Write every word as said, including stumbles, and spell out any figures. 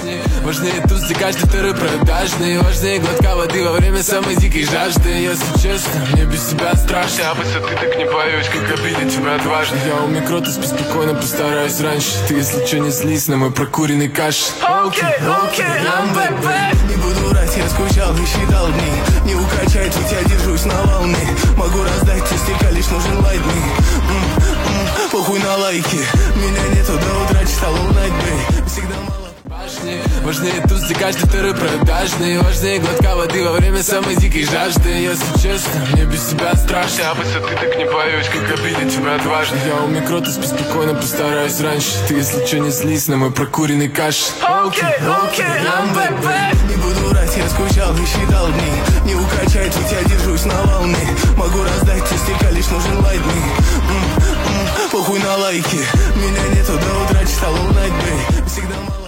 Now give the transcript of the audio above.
Важнее, важнее туз, где каждый второй продажный. Важнее глотка воды во время самой дикой жажды. Если честно, мне без тебя страшно. Я высоты так не боюсь, как обидеть тебя отважно. Я у микро, ты спи спокойно, постараюсь раньше. Ты, если че, не злись на мой прокуренный каш. Окей, окей, I'm back, back. Не буду врать, я скучал и считал дни. Не укачать, ведь я держусь на волны. Могу раздать частика, лишь нужен лайтный. М-м-м, похуй на лайки. Меня нету до утра, читал all night, babe. Всегда мало. Важнее, важнее туз, где каждый второй продажный. Важнее глотка воды во время самой дикой жажды. Если честно, мне без тебя страшно. Я высоты так не боюсь, как обидеть тебя отважно. Я у микро, ты спи спокойно, постараюсь раньше. Ты, если че, не злись на мой прокуренный каш. Окей, окей, I'm back, back. Не буду врать, я скучал и считал дни. Не укачать, ведь я держусь на волны. Могу раздать частика, лишь нужен лайтный. М-м-м, похуй на лайки. Меня нету до утра, читал all night, babe. Всегда мало.